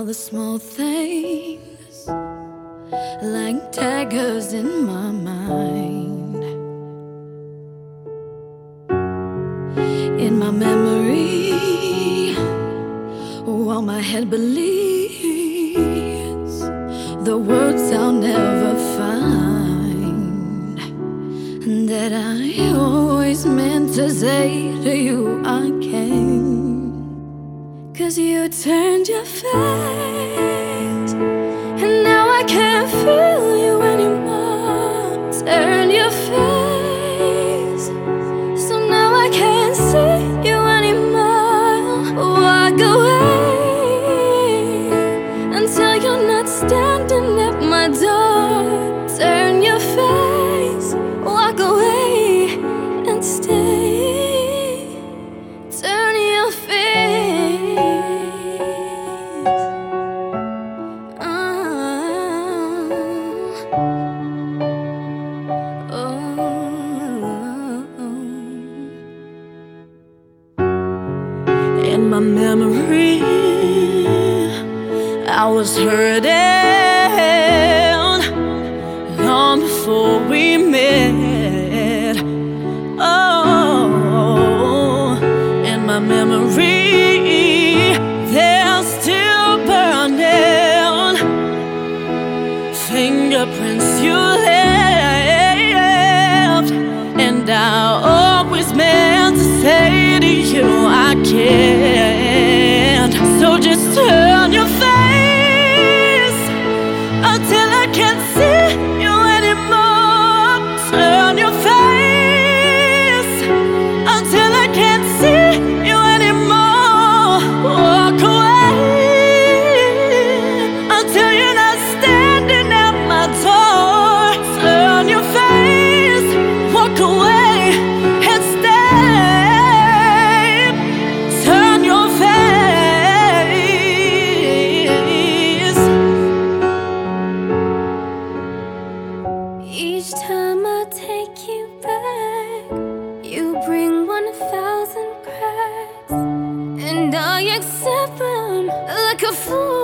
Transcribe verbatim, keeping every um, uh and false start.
the small things like daggers in my mind. In my memory, while my head believes the words I'll never find, that I always meant to say to you I can't. 'Cause you turned your face, and now I can't feel you anymore. Turn your face, so now I can't see you anymore. Walk away until you're not standing at my door. Turn your face, walk away and stay. Turn your face. In my memory, I was hurting long before we met. Oh, in my memory, they're still burning fingerprints you left, and I always meant to say to you I can't. So just turn your face until I can't see you anymore. Turn your face until I can't see you anymore. Walk away until you're not standing at my door. Turn your face, walk away and stay. Turn your face. Each time I take you back, you bring one thousand cracks, and I accept them like a fool.